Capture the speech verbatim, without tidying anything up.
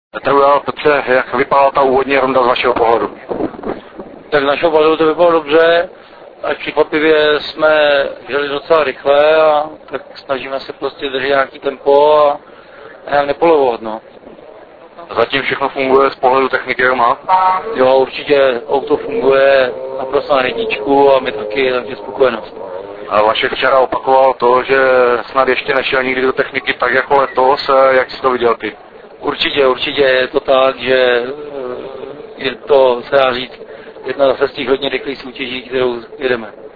Petr, Petře, jak vypadala ta úvodní ronda z vašeho pohledu? Tak z našeho pohledu to vypadalo dobře, až překvapivě jsme jeli docela rychle a tak snažíme se prostě držet nějaký tempo a, a nějak nepolevovat, no. Zatím všechno funguje z pohledu techniky doma? Jo, určitě auto funguje naprosto na jedničku a my taky, takže spokojenost. A Vašek včera opakoval to, že snad ještě nešel nikdy do techniky tak jako letos, jak jsi to viděl ty? Určitě, určitě je to tak, že je to, se dá říct, jedna z těch hodně rychlých soutěží, kterou jedeme.